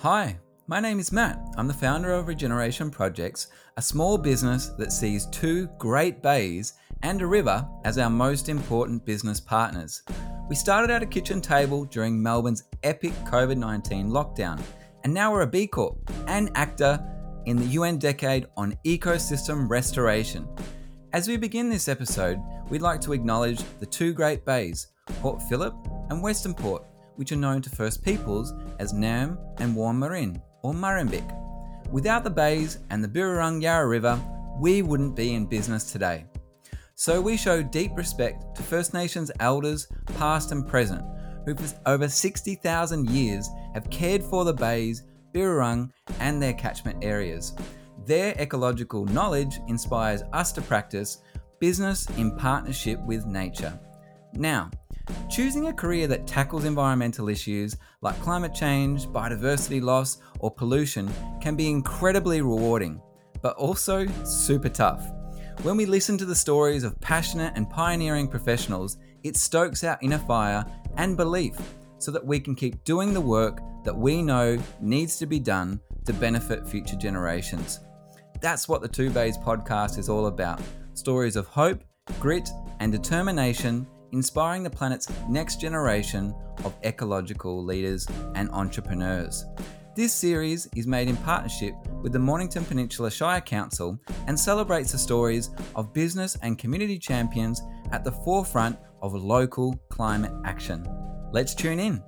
Hi, my name is Matt. I'm the founder of Regeneration Projects, a small business that sees two great bays and a river as our most important business partners. We started at a kitchen table during Melbourne's epic COVID-19 lockdown, and now we're a B Corp and actor in the UN Decade on Ecosystem Restoration. As we begin this episode, we'd like to acknowledge the two great bays, Port Phillip and Western Port, which are known to First Peoples as Nam and Warmarin or Murrumbik. Without the bays and the Birrarung Yarra River, we wouldn't be in business today. So we show deep respect to First Nations elders, past and present, who for over 60,000 years have cared for the bays, Birrarung and their catchment areas. Their ecological knowledge inspires us to practice business in partnership with nature. Now, choosing a career that tackles environmental issues like climate change, biodiversity loss, or pollution can be incredibly rewarding, but also super tough. When we listen to the stories of passionate and pioneering professionals, it stokes our inner fire and belief so that we can keep doing the work that we know needs to be done to benefit future generations. That's what the Two Bays podcast is all about. Stories of hope, grit, and determination, inspiring the planet's next generation of ecological leaders and entrepreneurs. This series is made in partnership with the Mornington Peninsula Shire Council and celebrates the stories of business and community champions at the forefront of local climate action. Let's tune in.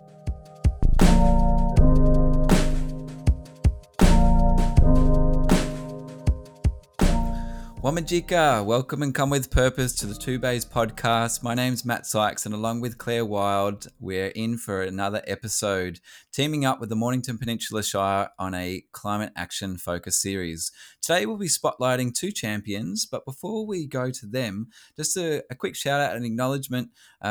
Wamajika, welcome and come with purpose to the Two Bays podcast. My name's Matt Sykes, and along with Claire Wild, we're in for another episode, teaming up with the Mornington Peninsula Shire on a climate action focus series. Today we'll be spotlighting two champions, but before we go to them, just a quick shout out and acknowledgement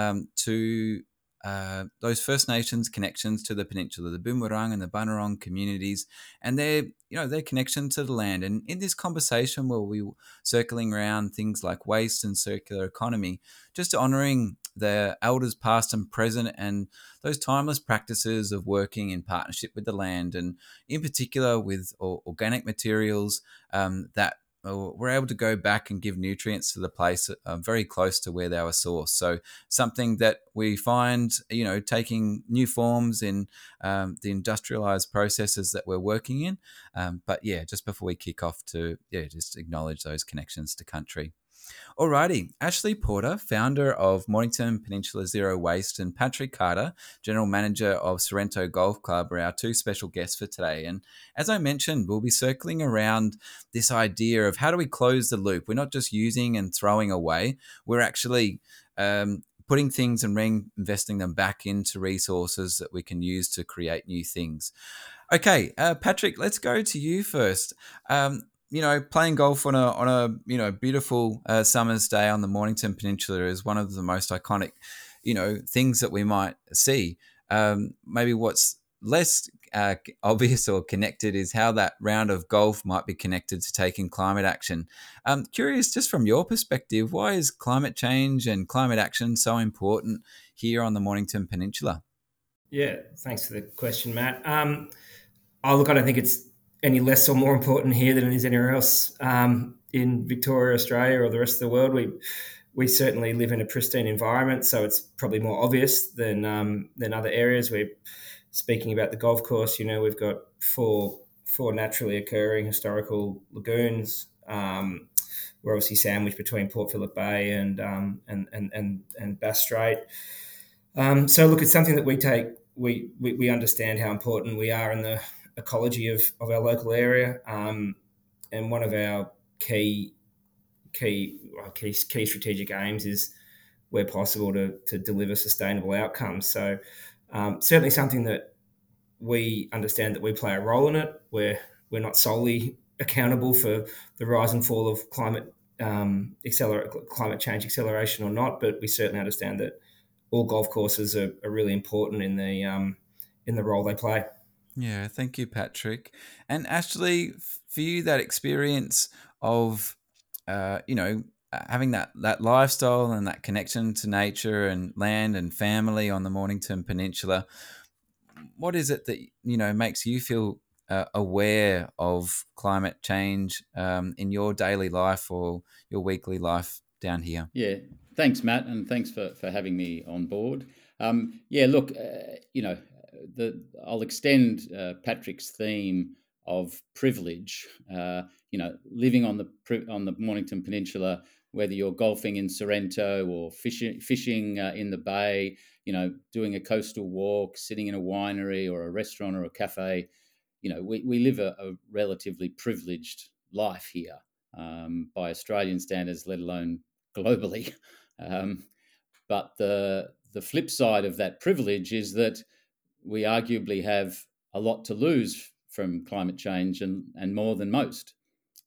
to those First Nations connections to the peninsula, the Boonwurrung and the Bunurong communities, and their connection to the land. And in this conversation, where we were circling around things like waste and circular economy, just honouring the elders past and present and those timeless practices of working in partnership with the land, and in particular with organic materials that we're able to go back and give nutrients to the place very close to where they were sourced. So something that we find, taking new forms in the industrialized processes that we're working in. But just before we kick off to, just acknowledge those connections to country. Alrighty, Ashley Porter, founder of Mornington Peninsula Zero Waste, and Patrick Carter, general manager of Sorrento Golf Club, are our two special guests for today. And as I mentioned, we'll be circling around this idea of how do we close the loop. We're not just using and throwing away, we're actually putting things and reinvesting them back into resources that we can use to create new things. Okay, Patrick, let's go to you first. Playing golf on a beautiful summer's day on the Mornington Peninsula is one of the most iconic, things that we might see. Maybe what's less obvious or connected is how that round of golf might be connected to taking climate action. Curious, just from your perspective, why is climate change and climate action so important here on the Mornington Peninsula? Yeah, thanks for the question, Matt. I don't think it's any less or more important here than it is anywhere else in Victoria, Australia, or the rest of the world. We certainly live in a pristine environment, so it's probably more obvious than other areas. We're speaking about the golf course. We've got four naturally occurring historical lagoons. We're obviously sandwiched between Port Phillip Bay and Bass Strait. So look, it's something that we understand how important we are in the ecology of our local area, and one of our key strategic aims is, where possible, to deliver sustainable outcomes. So certainly something that we understand that we play a role in it. We're not solely accountable for the rise and fall of climate change acceleration or not, but we certainly understand that all golf courses are really important in the role they play. Yeah, thank you, Patrick. And Ashley, for you, that experience of, having that lifestyle and that connection to nature and land and family on the Mornington Peninsula, what is it that makes you feel aware of climate change in your daily life or your weekly life down here? Yeah, thanks, Matt, and thanks for having me on board. Yeah, look, I'll extend Patrick's theme of privilege. Living on the Mornington Peninsula, whether you're golfing in Sorrento or fishing in the bay, doing a coastal walk, sitting in a winery or a restaurant or a cafe, we live a relatively privileged life here by Australian standards, let alone globally. But the flip side of that privilege is that we arguably have a lot to lose from climate change and more than most.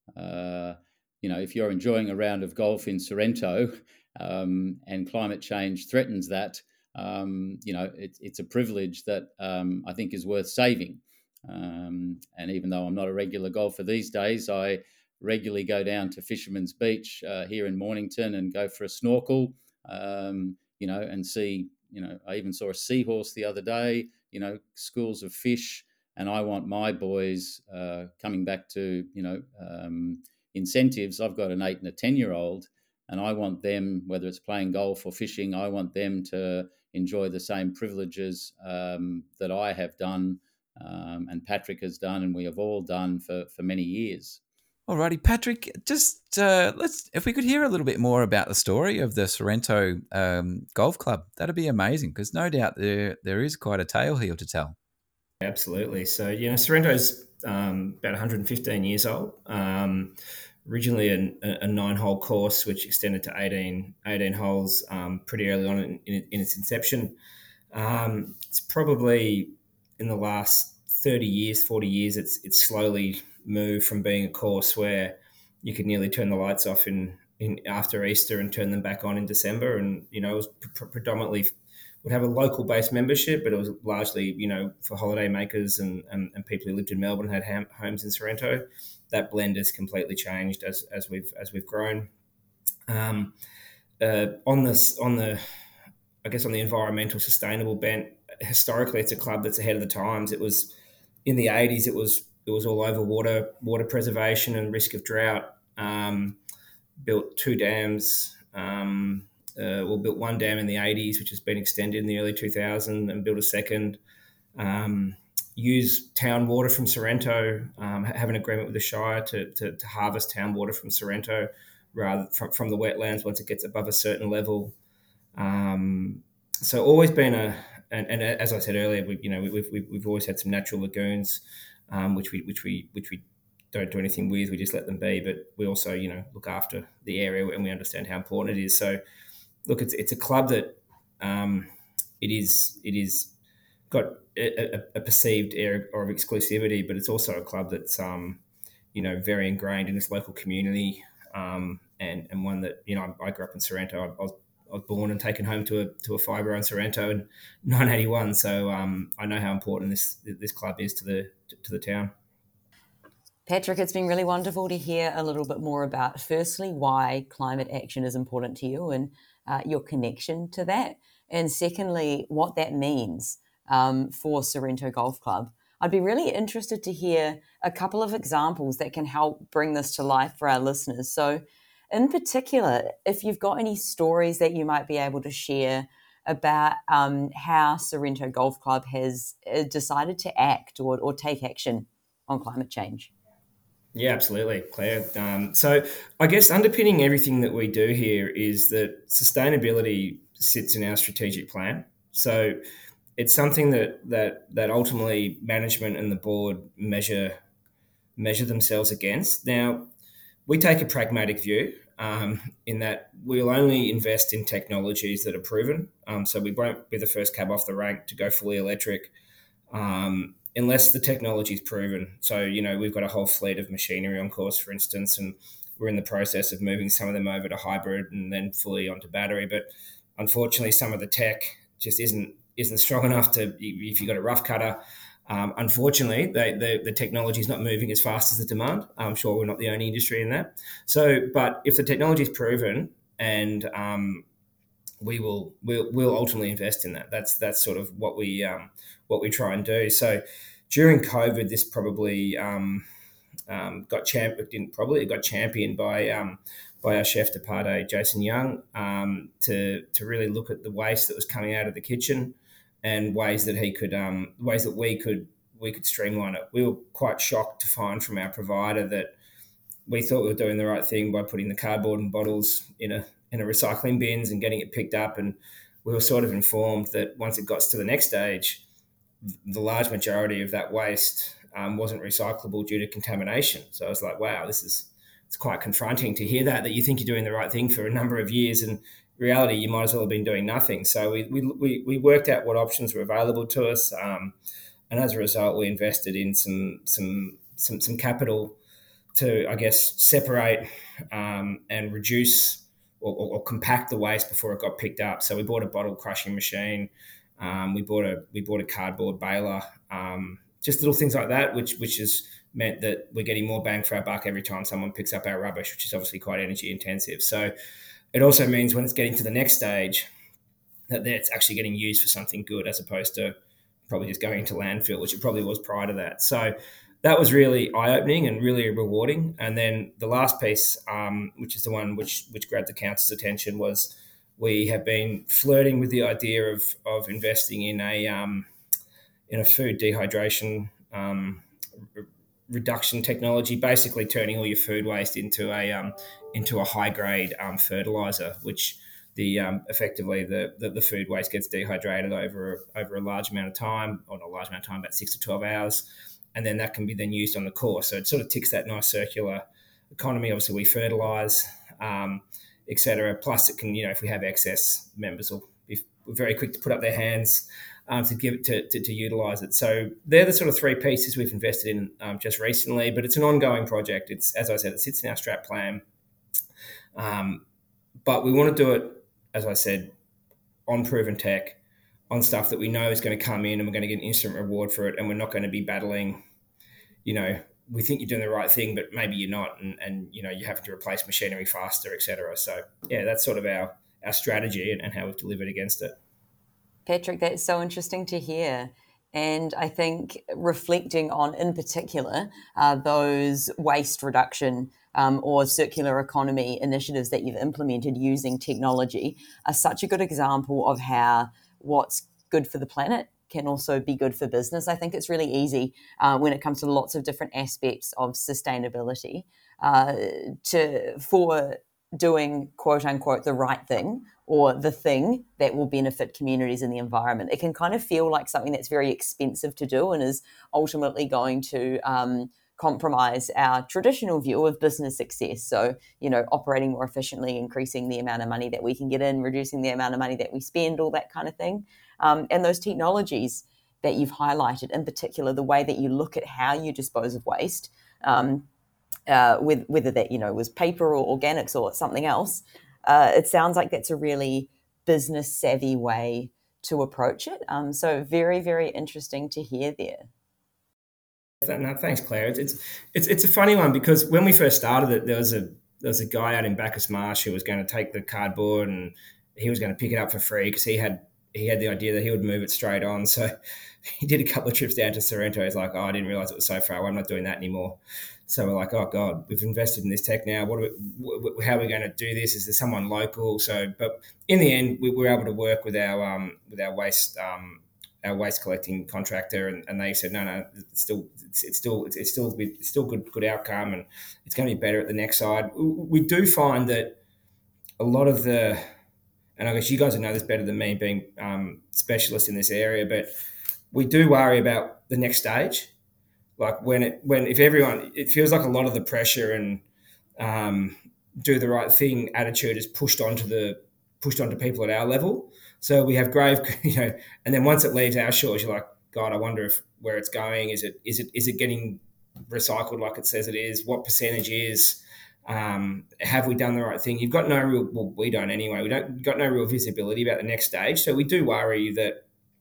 If you're enjoying a round of golf in Sorrento and climate change threatens that, it's a privilege that I think is worth saving. And even though I'm not a regular golfer these days, I regularly go down to Fisherman's Beach here in Mornington and go for a snorkel, and see, I even saw a seahorse the other day, schools of fish. And I want my boys coming back to, incentives. I've got an 8 and a 10-year-old, and I want them, whether it's playing golf or fishing, I want them to enjoy the same privileges that I have done and Patrick has done and we have all done for many years. Alrighty, Patrick, just if we could hear a little bit more about the story of the Sorrento Golf Club, that'd be amazing, because no doubt there is quite a tale here to tell. Absolutely. So, Sorrento's about 115 years old. Originally a 9-hole course, which extended to 18 holes pretty early on in its inception. It's probably in the last 30 years, 40 years, it's slowly moved from being a course where you could nearly turn the lights off in after Easter and turn them back on in December. And, it was predominantly would have a local based membership, but it was largely, for holiday makers and people who lived in Melbourne and had homes in Sorrento. That blend has completely changed as we've grown. On the environmental sustainable bent, historically it's a club that's ahead of the times. It was in the 80s. It was all over water preservation and risk of drought. Built 2 dams. Built 1 dam in the 80s, which has been extended in the early 2000s, and built a second. Use town water from Sorrento, have an agreement with the Shire to harvest town water from Sorrento rather from the wetlands once it gets above a certain level. So always been and as I said earlier, we've always had some natural lagoons, which we don't do anything with. We just let them be, but we also look after the area and we understand how important it is. So look, it's a club that it is got a perceived air of exclusivity, but it's also a club that's very ingrained in its local community, and one that I grew up in Sorrento. I was born and taken home to a fibre in Sorrento in 1981, so I know how important this club is to the town. Patrick, it's been really wonderful to hear a little bit more about, firstly, why climate action is important to you and your connection to that, and secondly, what that means for Sorrento Golf Club. I'd be really interested to hear a couple of examples that can help bring this to life for our listeners. So in particular, if you've got any stories that you might be able to share about how Sorrento Golf Club has decided to act or take action on climate change. Yeah, absolutely, Claire. So I guess underpinning everything that we do here is that sustainability sits in our strategic plan. So it's something that ultimately management and the board measure themselves against. Now, we take a pragmatic view in that we'll only invest in technologies that are proven. So we won't be the first cab off the rank to go fully electric unless the technology is proven. So, we've got a whole fleet of machinery on course, for instance, and we're in the process of moving some of them over to hybrid and then fully onto battery. But unfortunately, some of the tech just isn't strong enough to, if you've got a rough cutter, unfortunately, the technology is not moving as fast as the demand. I'm sure we're not the only industry in that. So, but if the technology is proven and we'll ultimately invest in that. That's sort of what we try and do. So during COVID, this probably it got championed by our chef de pâté, Jason Young, to really look at the waste that was coming out of the kitchen and ways that we could streamline it. We were quite shocked to find from our provider that we thought we were doing the right thing by putting the cardboard and bottles in a recycling bins and getting it picked up, and we were sort of informed that once it got to the next stage, the large majority of that waste wasn't recyclable due to contamination. So I was like, wow, it's quite confronting to hear that you think you're doing the right thing for a number of years, and in reality, you might as well have been doing nothing. So we worked out what options were available to us, and as a result, we invested in some capital to, I guess, separate and reduce or compact the waste before it got picked up. So we bought a bottle crushing machine. We bought a cardboard baler. Just little things like that, which has meant that we're getting more bang for our buck every time someone picks up our rubbish, which is obviously quite energy intensive. So it also means when it's getting to the next stage that it's actually getting used for something good, as opposed to probably just going into landfill, which it probably was prior to that. So that was really eye-opening and really rewarding. And then the last piece, which is the one which grabbed the council's attention, was we have been flirting with the idea of investing in a food dehydration reduction technology, basically turning all your food waste into a high-grade fertilizer, which effectively the food waste gets dehydrated over a large amount of time, or not a large amount of time, about 6 to 12 hours, and then that can be then used on the course. So it sort of ticks that nice circular economy. Obviously, we fertilise, etc. Plus, it can, if we have excess, members will be very quick to put up their hands to give it to utilise it. So they're the sort of three pieces we've invested in just recently, but it's an ongoing project. It's, as I said, it sits in our strat plan, but we want to do it, as I said, on proven tech, on stuff that we know is going to come in and we're going to get an instant reward for it, and we're not going to be battling, we think you're doing the right thing, but maybe you're not, and you're having to replace machinery faster, etc. So yeah, that's sort of our strategy and how we've delivered against it. Patrick, that's so interesting to hear. And I think reflecting on, in particular, those waste reduction or circular economy initiatives that you've implemented using technology are such a good example of how what's good for the planet can also be good for business. I think it's really easy when it comes to lots of different aspects of sustainability for doing, quote unquote, the right thing or the thing that will benefit communities and the environment. It can kind of feel like something that's very expensive to do and is ultimately going to compromise our traditional view of business success. So, operating more efficiently, increasing the amount of money that we can get in, reducing the amount of money that we spend, all that kind of thing. And those technologies that you've highlighted, in particular, the way that you look at how you dispose of waste, with whether that was paper or organics or something else, it sounds like that's a really business savvy way to approach it. So very, very interesting to hear there. No, thanks, Claire. It's a funny one, because when we first started it, there was a guy out in Bacchus Marsh who was going to take the cardboard and he was going to pick it up for free because he had the idea that he would move it straight on. So he did a couple of trips down to Sorrento. He's like, I didn't realize it was so far away. I'm not doing that anymore. So we're like, oh God, we've invested in this tech now. How are we going to do this? Is there someone local? So, but in the end, we were able to work with our waste collecting contractor, and they said, no, it's still good outcome, and it's going to be better at the next side. We do find that a lot of and I guess you guys will know this better than me, being specialists in this area, but we do worry about the next stage. Like if everyone, it feels like a lot of the pressure and do the right thing attitude is pushed onto people at our level. So we have grave, and then once it leaves our shores, you're like, God, I wonder where it's going. Is it getting recycled like it says it is? What percentage is? Have we done the right thing? You've got no real, well, we don't anyway. Got no real visibility about the next stage. So we do worry that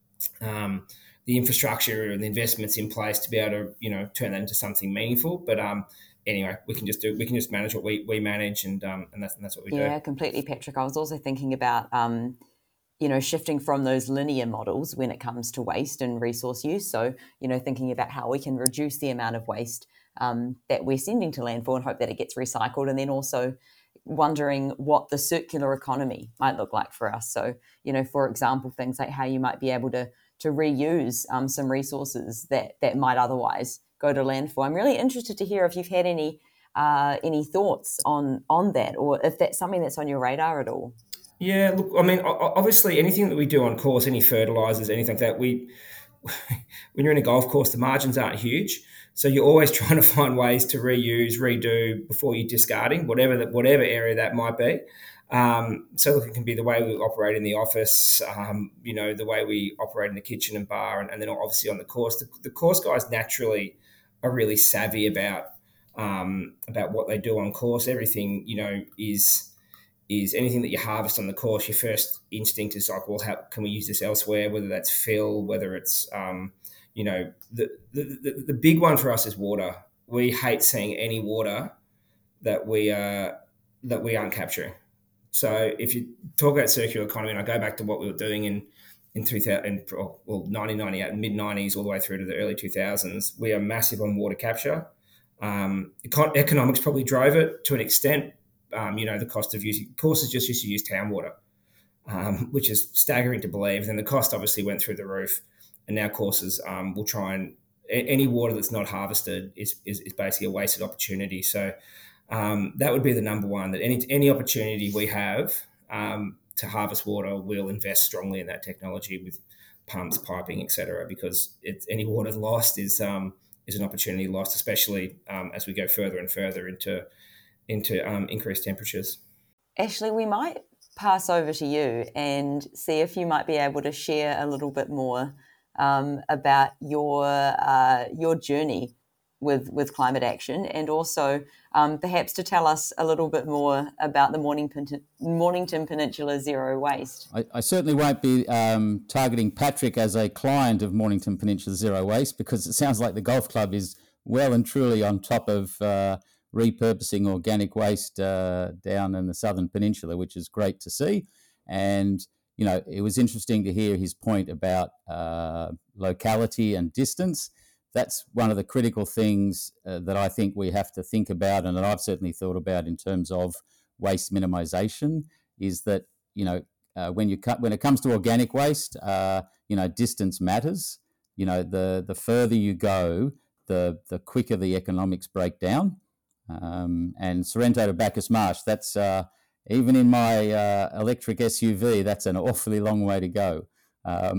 the infrastructure and the investments in place to be able to, turn that into something meaningful. But anyway, we can just manage what we manage, and that's what we do. Yeah, completely, Patrick. I was also thinking about shifting from those linear models when it comes to waste and resource use. So, thinking about how we can reduce the amount of waste that we're sending to landfill and hope that it gets recycled. And then also wondering what the circular economy might look like for us. So, for example, things like how you might be able to reuse some resources that might otherwise go to landfill. I'm really interested to hear if you've had any thoughts on that, or if that's something that's on your radar at all. Yeah, look, I mean, obviously anything that we do on course, any fertilizers, anything like that, when you're in a golf course, the margins aren't huge. So you're always trying to find ways to reuse, redo before you're discarding, whatever area that might be. So look, it can be the way we operate in the office, the way we operate in the kitchen and bar, and then obviously on the course. The course guys naturally are really savvy about what they do on course. Everything, is anything that you harvest on the course, your first instinct is like, well, how can we use this elsewhere? Whether that's fill, whether it's, the big one for us is water. We hate seeing any water that we aren't capturing. So if you talk about circular economy, and I go back to what we were doing in 1998, mid 90s, all the way through to the early 2000s, we are massive on water capture. Economics probably drove it to an extent. The cost of using courses just used to use town water, which is staggering to believe. Then the cost obviously went through the roof, and now courses will try and any water that's not harvested is basically a wasted opportunity. So that would be the number one. That any opportunity we have to harvest water, we'll invest strongly in that technology with pumps, piping, etc. Because any water lost is an opportunity lost, especially as we go further and further into increased temperatures. Ashley, we might pass over to you and see if you might be able to share a little bit more about your journey with climate action, and also perhaps to tell us a little bit more about the Mornington Peninsula Zero Waste. I certainly won't be targeting Patrick as a client of Mornington Peninsula Zero Waste, because it sounds like the golf club is well and truly on top of repurposing organic waste down in the Southern Peninsula, which is great to see. And, it was interesting to hear his point about locality and distance. That's one of the critical things that I think we have to think about, and that I've certainly thought about in terms of waste minimisation, is that, when it comes to organic waste, distance matters. The further you go, the quicker the economics break down. And Sorrento to Bacchus Marsh, that's even in my electric SUV, that's an awfully long way to go. But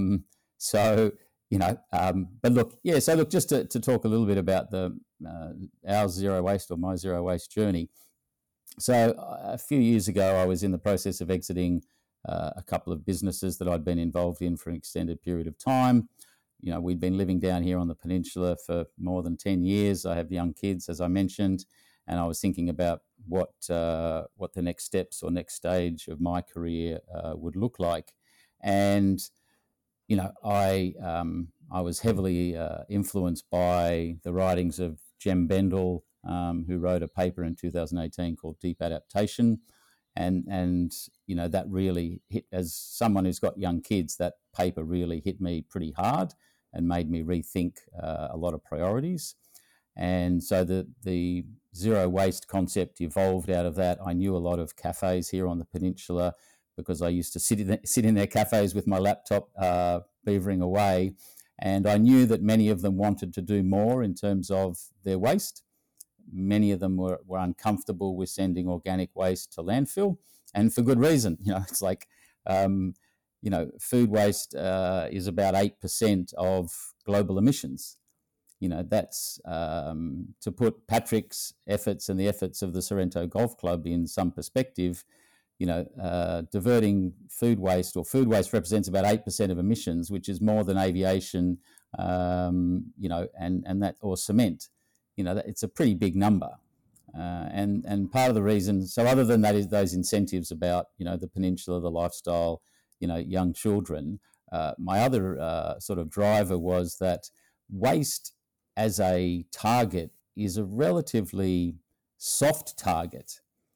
look, just to talk a little bit about our zero waste, or my zero waste journey. So a few years ago, I was in the process of exiting a couple of businesses that I'd been involved in for an extended period of time. We'd been living down here on the peninsula for more than 10 years. I have young kids, as I mentioned, and I was thinking about what the next steps or next stage of my career would look like. And, I was heavily influenced by the writings of Jem Bendell, who wrote a paper in 2018 called Deep Adaptation. And that really hit, as someone who's got young kids, that paper really hit me pretty hard and made me rethink a lot of priorities. And so the zero waste concept evolved out of that. I knew a lot of cafes here on the peninsula because I used to sit in their cafes with my laptop, beavering away. And I knew that many of them wanted to do more in terms of their waste. Many of them were uncomfortable with sending organic waste to landfill, and for good reason. It's like, food waste is about 8% of global emissions. That's to put Patrick's efforts and the efforts of the Sorrento Golf Club in some perspective. Diverting food waste represents about 8% of emissions, which is more than aviation, and that, or cement. It's a pretty big number. And part of the reason, so other than that, is those incentives about, the peninsula, the lifestyle, young children. My other sort of driver was that waste as a target is a relatively soft target.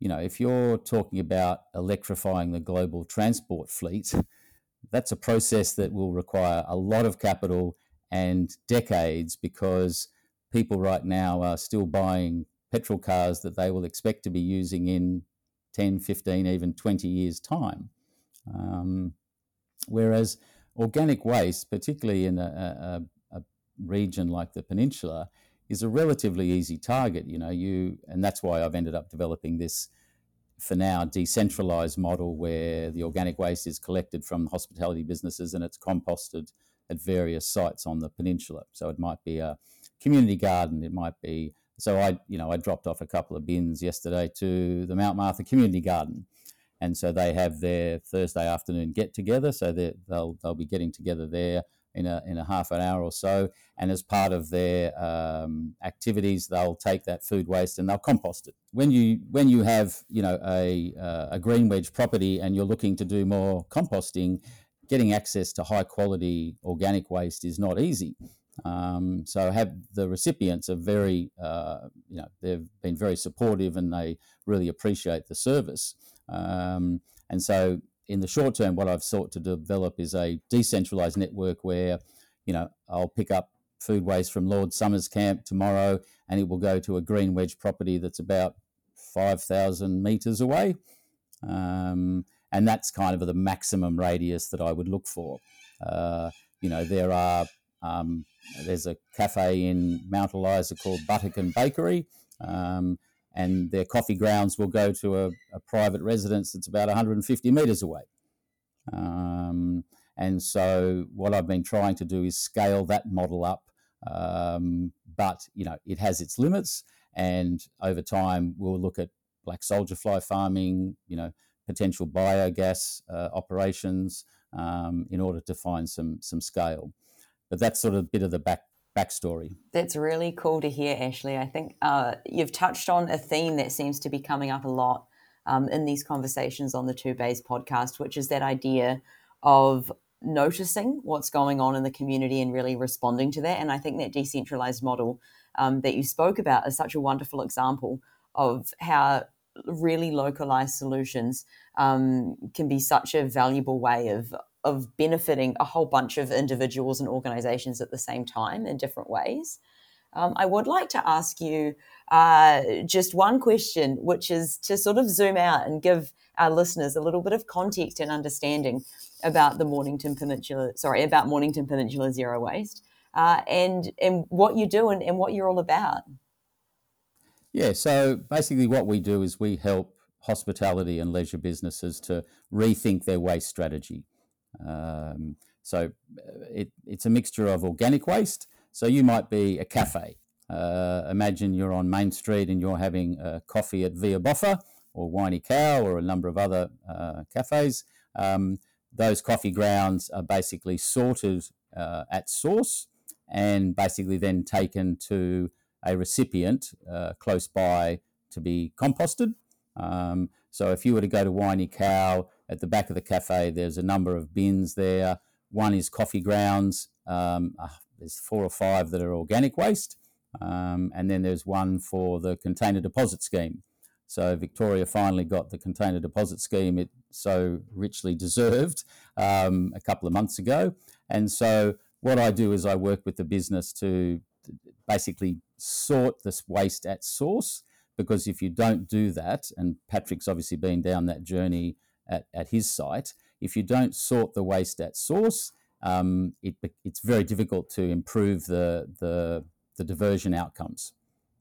if you're talking about electrifying the global transport fleet, that's a process that will require a lot of capital and decades, because people right now are still buying petrol cars that they will expect to be using in 10, 15, even 20 years' time. Whereas organic waste, particularly in a region like the Peninsula, is a relatively easy target. And that's why I've ended up developing this, for now, decentralized model where the organic waste is collected from hospitality businesses and it's composted at various sites on the peninsula. So it might be a community garden, it might be. So I dropped off a couple of bins yesterday to the Mount Martha Community Garden, and so they have their Thursday afternoon get together. So they'll be getting together there in a half an hour or so, and as part of their activities, they'll take that food waste and they'll compost it. When you have a green wedge property and you're looking to do more composting, getting access to high quality organic waste is not easy. So have the recipients are very, they've been very supportive and they really appreciate the service. And so in the short term, what I've sought to develop is a decentralized network where, I'll pick up food waste from Lord Somers Camp tomorrow and it will go to a green wedge property that's about 5,000 metres away. And that's kind of the maximum radius that I would look for. There's a cafe in Mount Eliza called Buttercan Bakery, and their coffee grounds will go to a private residence that's about 150 metres away. And so what I've been trying to do is scale that model up, but it has its limits, and over time we'll look at black soldier fly farming, potential biogas operations, in order to find some scale. But that's sort of a bit of the backstory. That's really cool to hear, Ashley. I think you've touched on a theme that seems to be coming up a lot in these conversations on the Two Bays podcast, which is that idea of noticing what's going on in the community and really responding to that. And I think that decentralized model that you spoke about is such a wonderful example of how really localized solutions can be such a valuable way of benefiting a whole bunch of individuals and organizations at the same time in different ways. I would like to ask you just one question, which is to sort of zoom out and give our listeners a little bit of context and understanding about Mornington Peninsula Zero Waste, and what you do and what you're all about. Yeah, so basically what we do is we help hospitality and leisure businesses to rethink their waste strategy. So it's a mixture of organic waste. So you might be a cafe. Imagine you're on Main Street and you're having a coffee at Via Boffa or Winey Cow or a number of other cafes. Those coffee grounds are basically sorted at source and basically then taken to a recipient close by to be composted. So if you were to go to Winey Cow, at the back of the cafe, there's a number of bins there. One is coffee grounds. There's 4 or 5 that are organic waste. And then there's one for the container deposit scheme. So Victoria finally got the container deposit scheme it so richly deserved a couple of months ago. And so what I do is I work with the business to basically sort this waste at source, because if you don't do that, and Patrick's obviously been down that journey at his site, if you don't sort the waste at source, it's very difficult to improve the diversion outcomes.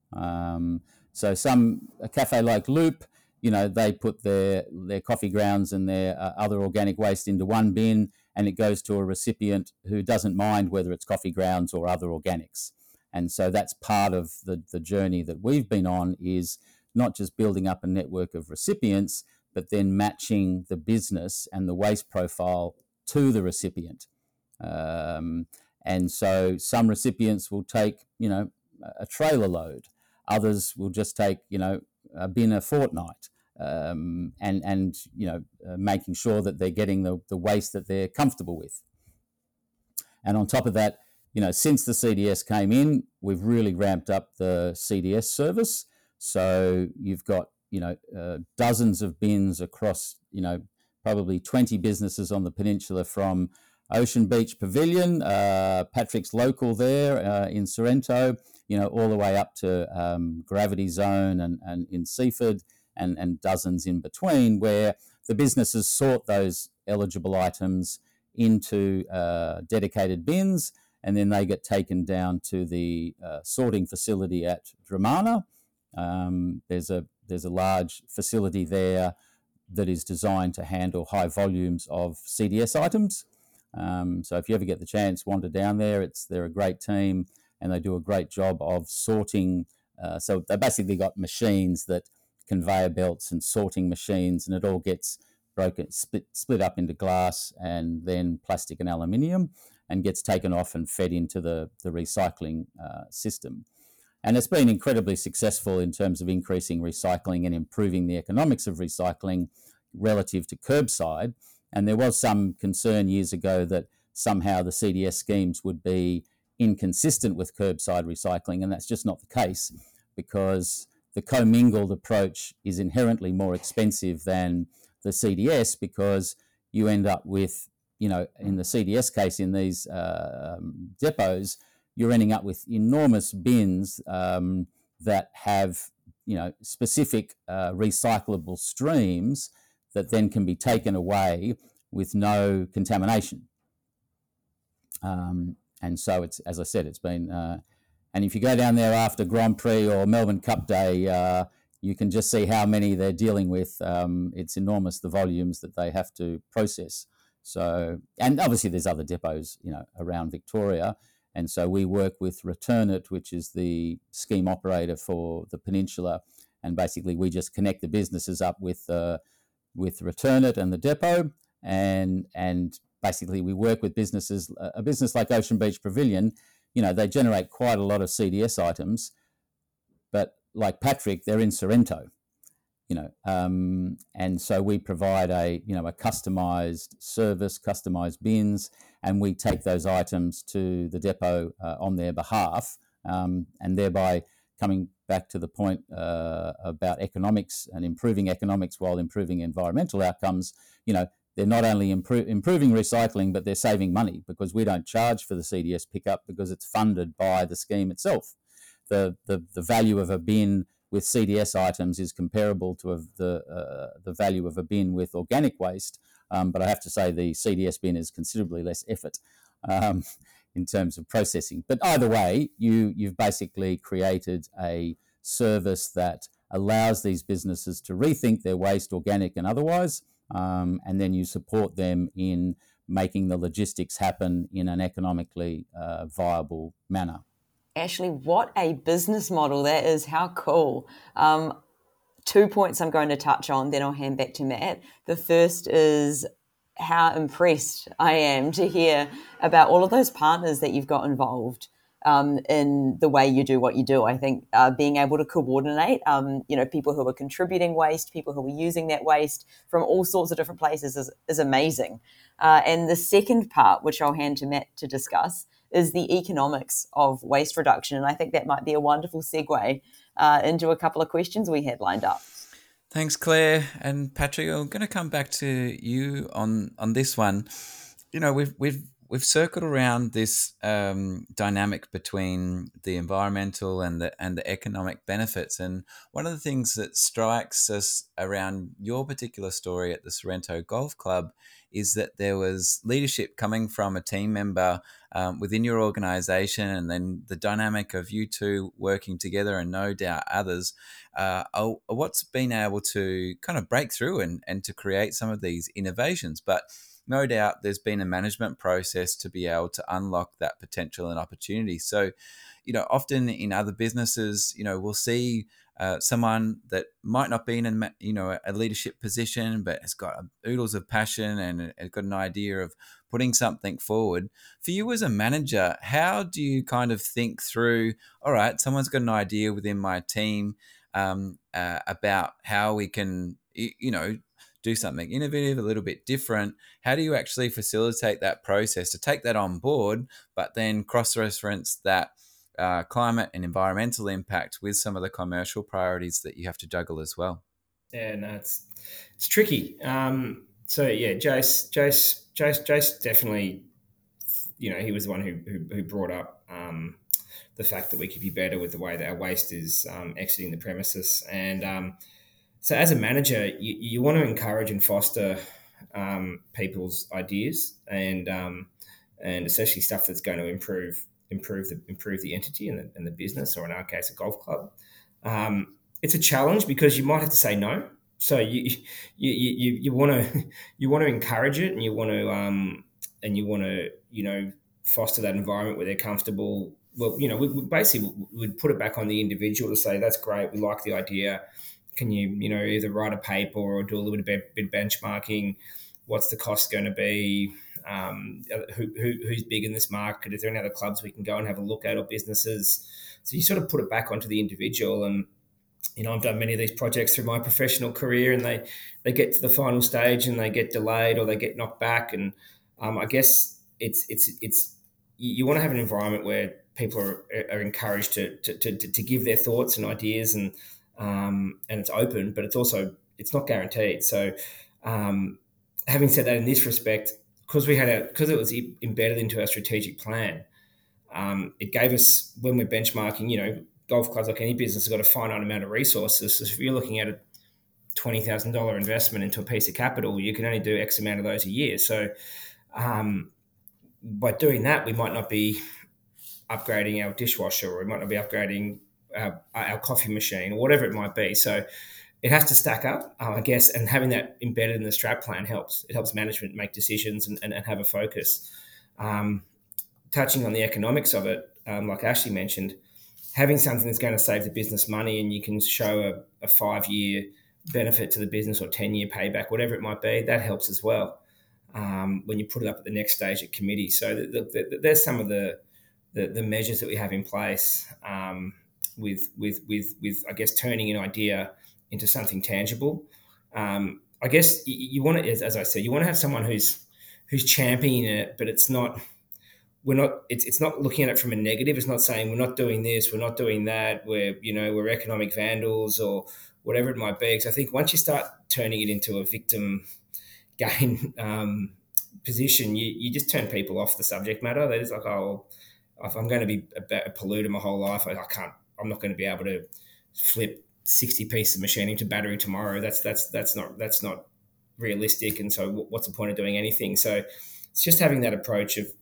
So a cafe like Loop, they put their coffee grounds and their other organic waste into one bin, and it goes to a recipient who doesn't mind whether it's coffee grounds or other organics. And so that's part of the journey that we've been on, is not just building up a network of recipients, but then matching the business and the waste profile to the recipient. And so some recipients will take, a trailer load. Others will just take, a bin a fortnight, and making sure that they're getting the waste that they're comfortable with. And on top of that, since the CDS came in, we've really ramped up the CDS service. So you've got dozens of bins across, probably 20 businesses on the peninsula, from Ocean Beach Pavilion, Patrick's Local there in Sorrento, all the way up to Gravity Zone and in Seaford, and dozens in between, where the businesses sort those eligible items into dedicated bins, and then they get taken down to the sorting facility at Dramana. There's a large facility there that is designed to handle high volumes of CDS items. So if you ever get the chance, wander down there. They're a great team, and they do a great job of sorting. So they basically got machines, that conveyor belts and sorting machines, and it all gets broken, split up into glass and then plastic and aluminium, and gets taken off and fed into the recycling system. And it's been incredibly successful in terms of increasing recycling and improving the economics of recycling relative to curbside. And there was some concern years ago that somehow the CDS schemes would be inconsistent with curbside recycling, and that's just not the case, because the commingled approach is inherently more expensive than the CDS, because you end up with, in the CDS case, in these depots, you're ending up with enormous bins that have, specific recyclable streams that then can be taken away with no contamination. And so it's, as I said, it's been, and if you go down there after Grand Prix or Melbourne Cup Day, you can just see how many they're dealing with. It's enormous, the volumes that they have to process. So, and obviously there's other depots, around Victoria. And so we work with Return It, which is the scheme operator for the peninsula. And basically we just connect the businesses up with Return It and the depot. And basically we work with businesses, a business like Ocean Beach Pavilion, they generate quite a lot of CDS items, but like Patrick, they're in Sorrento, and so we provide a customized service, customized bins, and we take those items to the depot on their behalf, and thereby coming back to the point about economics and improving economics while improving environmental outcomes. They're not only improving recycling, but they're saving money, because we don't charge for the CDS pickup because it's funded by the scheme itself. The value of a bin with CDS items is comparable to the value of a bin with organic waste, but I have to say the CDS bin is considerably less effort in terms of processing. But either way, you've basically created a service that allows these businesses to rethink their waste, organic and otherwise, and then you support them in making the logistics happen in an economically viable manner. Ashley, what a business model that is. How cool. 2 points I'm going to touch on, then I'll hand back to Matt. The first is how impressed I am to hear about all of those partners that you've got involved in the way you do what you do. I think being able to coordinate, people who are contributing waste, people who are using that waste from all sorts of different places is amazing. And the second part, which I'll hand to Matt to discuss, is the economics of waste reduction. And I think that might be a wonderful segue into a couple of questions we had lined up. Thanks, Claire. And Patrick, I'm going to come back to you on this one. We've circled around this dynamic between the environmental and the economic benefits. And one of the things that strikes us around your particular story at the Sorrento Golf Club is that there was leadership coming from a team member within your organisation, and then the dynamic of you two working together, and no doubt others, are what's been able to kind of break through and to create some of these innovations. But no doubt there's been a management process to be able to unlock that potential and opportunity. So, often in other businesses, we'll see someone that might not be in a leadership position, but has got oodles of passion and has got an idea of putting something forward. For you as a manager, how do you kind of think through, all right, someone's got an idea within my team about how we can, do something innovative, a little bit different. How do you actually facilitate that process to take that on board, but then cross-reference that climate and environmental impact with some of the commercial priorities that you have to juggle as well? Yeah, no, it's tricky. So yeah, Jace definitely, he was the one who brought up the fact that we could be better with the way that our waste is exiting the premises. And so as a manager, you want to encourage and foster people's ideas and especially stuff that's going to improve the entity and the business, or in our case, a golf club. It's a challenge because you might have to say no. So you want to encourage it, and you want to foster that environment where they're comfortable. Well, we basically would put it back on the individual to say, that's great, we like the idea. Can you either write a paper or do a little bit of benchmarking? What's the cost going to be? Who's big in this market? Is there any other clubs we can go and have a look at, or businesses? So you sort of put it back onto the individual. And I've done many of these projects through my professional career, and they get to the final stage and they get delayed or they get knocked back. And I guess it's you want to have an environment where people are encouraged to give their thoughts and ideas, and it's open, but it's not guaranteed. So having said that, in this respect, because it was embedded into our strategic plan, it gave us, when we're benchmarking, golf clubs, like any business, have got a finite amount of resources. So if you're looking at a $20,000 investment into a piece of capital, you can only do X amount of those a year. So by doing that, we might not be upgrading our dishwasher, or we might not be upgrading our coffee machine, or whatever it might be. So it has to stack up, I guess, and having that embedded in the strat plan helps. It helps management make decisions and have a focus. Touching on the economics of it, like Ashley mentioned, having something that's going to save the business money, and you can show a 5-year benefit to the business, or 10-year payback, whatever it might be, that helps as well when you put it up at the next stage at committee. So there's some of the measures that we have in place with I guess turning an idea into something tangible. I guess you want to, as I said, you want to have someone who's championing it, but it's not looking at it from a negative. It's not saying we're not doing this, we're not doing that, we're economic vandals or whatever it might be. Because I think once you start turning it into a victim gain position, you just turn people off the subject matter. They're just like, oh, if I'm going to be a polluter my whole life, I'm not going to be able to flip 60 pieces of machining to battery tomorrow. That's not realistic. And so what's the point of doing anything? So it's just having that approach of,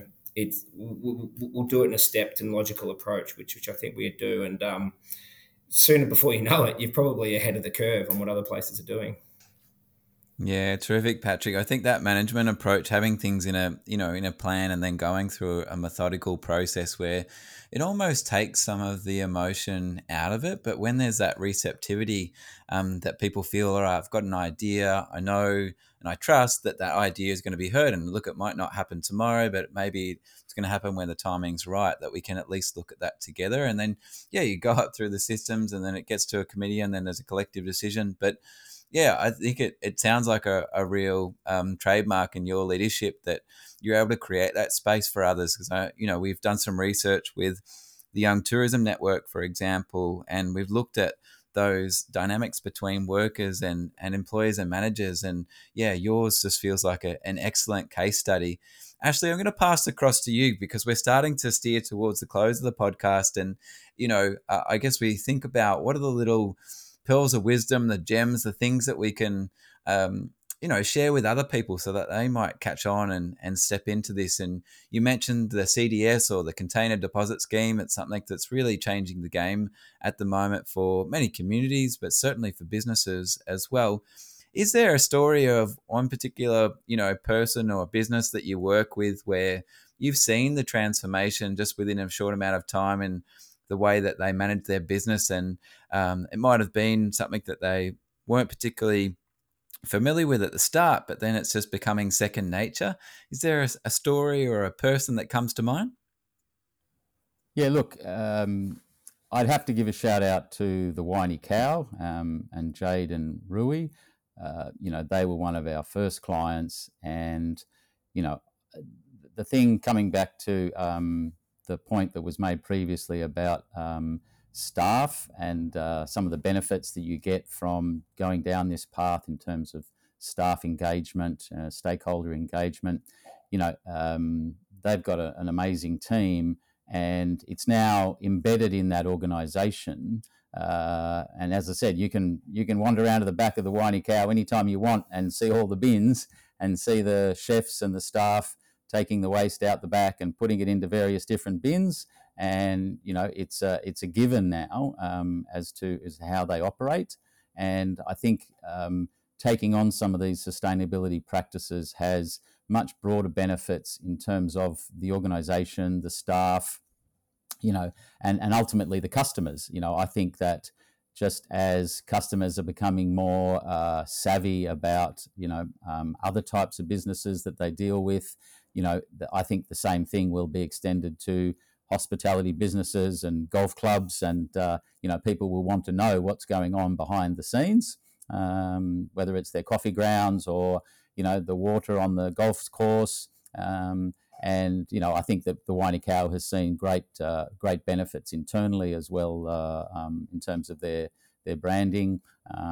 we'll do it in a stepped and logical approach, which I think we do. And sooner before you know it, you're probably ahead of the curve on what other places are doing. Yeah, terrific, Patrick. I think that management approach, having things in a plan, and then going through a methodical process where it almost takes some of the emotion out of it. But when there's that receptivity, that people feel, all right, I've got an idea, I know and I trust that idea is going to be heard. And look, it might not happen tomorrow, but maybe it's going to happen when the timing's right, that we can at least look at that together. And then, you go up through the systems, and then it gets to a committee, and then there's a collective decision. But yeah, I think it sounds like a real trademark in your leadership, that you're able to create that space for others. Because we've done some research with the Young Tourism Network, for example, and we've looked at those dynamics between workers and employers and managers. And yours just feels like an excellent case study. Ashley, I'm going to pass across to you, because we're starting to steer towards the close of the podcast. And, I guess we think about, what are the little pearls of wisdom, the gems, the things that we can, share with other people so that they might catch on and step into this. And you mentioned the CDS, or the Container Deposit Scheme. It's something that's really changing the game at the moment for many communities, but certainly for businesses as well. Is there a story of one particular, person or business that you work with where you've seen the transformation just within a short amount of time, and the way that they manage their business, and it might have been something that they weren't particularly familiar with at the start, but then it's just becoming second nature? Is there a story or a person that comes to mind? Yeah, look, I'd have to give a shout out to the Whiny Cow and Jade and Rui. They were one of our first clients, and the thing, coming back to the point that was made previously about staff and some of the benefits that you get from going down this path in terms of staff engagement, stakeholder engagement. They've got an amazing team, and it's now embedded in that organisation. And as I said, you can wander around to the back of the Whiny Cow anytime you want and see all the bins and see the chefs and the staff taking the waste out the back and putting it into various different bins. And it's a given now as how they operate. And I think taking on some of these sustainability practices has much broader benefits in terms of the organisation, the staff, and ultimately the customers. I think that just as customers are becoming more savvy about other types of businesses that they deal with, I think the same thing will be extended to hospitality businesses and golf clubs, and people will want to know what's going on behind the scenes, whether it's their coffee grounds or the water on the golf course. And I think that the Whiny Cow has seen great benefits internally as well in terms of their branding.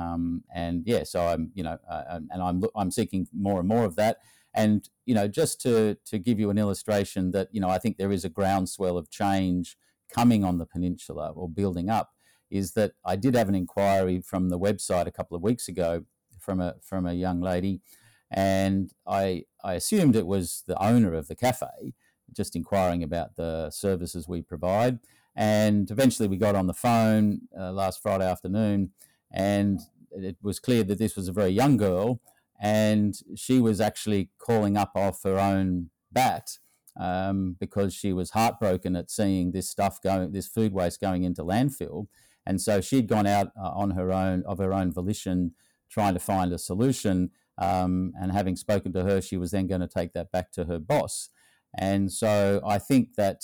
So I'm seeking more and more of that. And just to give you an illustration that I think there is a groundswell of change coming on the peninsula or building up, is that I did have an inquiry from the website a couple of weeks ago from a young lady, and I assumed it was the owner of the cafe, just inquiring about the services we provide. And eventually we got on the phone last Friday afternoon, and it was clear that this was a very young girl, and she was actually calling up off her own bat because she was heartbroken at seeing this food waste going into landfill. And so she'd gone out of her own volition, trying to find a solution. And having spoken to her, she was then going to take that back to her boss. And so I think that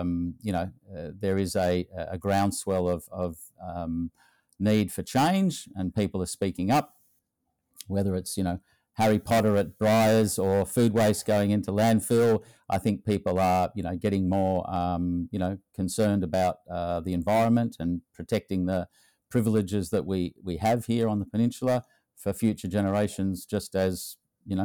there is a groundswell of need for change, and people are speaking up. Whether it's Harry Potter at Briars or food waste going into landfill, I think people are getting more concerned about the environment and protecting the privileges that we have here on the peninsula for future generations, just as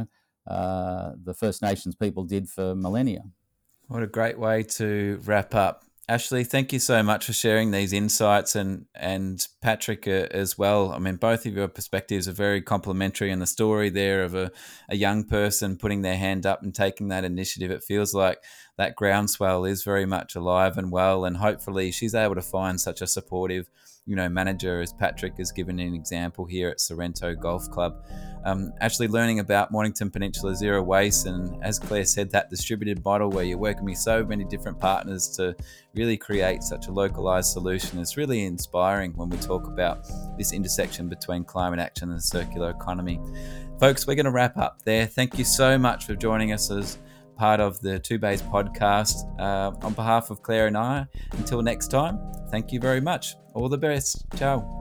the First Nations people did for millennia. What a great way to wrap up. Ashley, thank you so much for sharing these insights, and Patrick as well. I mean, both of your perspectives are very complementary, and the story there of a young person putting their hand up and taking that initiative, it feels like that groundswell is very much alive and well, and hopefully she's able to find such a supportive manager as Patrick has given an example here at Sorrento Golf Club. Actually learning about Mornington Peninsula Zero Waste, and as Claire said, that distributed model where you're working with so many different partners to really create such a localized solution is really inspiring when we talk about this intersection between climate action and the circular economy. Folks, we're going to wrap up there. Thank you so much for joining us as part of the Two Bays podcast. On behalf of Claire and I, until next time, thank you very much. All the best. Ciao.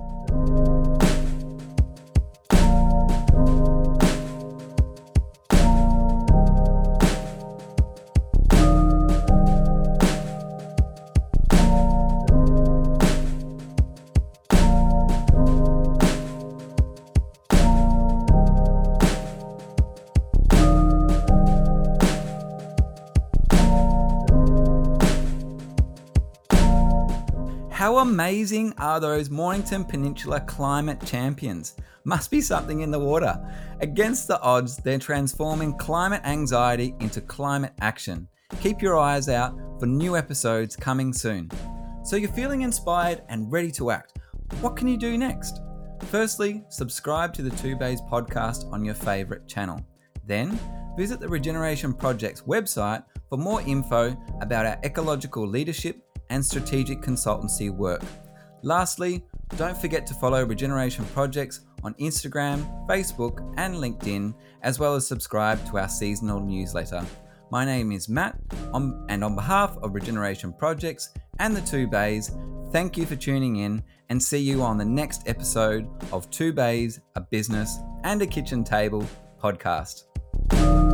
How amazing are those Mornington Peninsula climate champions? Must be something in the water. Against the odds, they're transforming climate anxiety into climate action. Keep your eyes out for new episodes coming soon. So you're feeling inspired and ready to act. What can you do next? Firstly, subscribe to the Two Bays podcast on your favourite channel. Then, visit the Regeneration Project's website for more info about our ecological leadership and strategic consultancy work. Lastly, don't forget to follow Regeneration Projects on Instagram, Facebook, and LinkedIn, as well as subscribe to our seasonal newsletter. My name is Matt, and on behalf of Regeneration Projects and the Two Bays, thank you for tuning in, and see you on the next episode of Two Bays, a Business and a Kitchen Table podcast.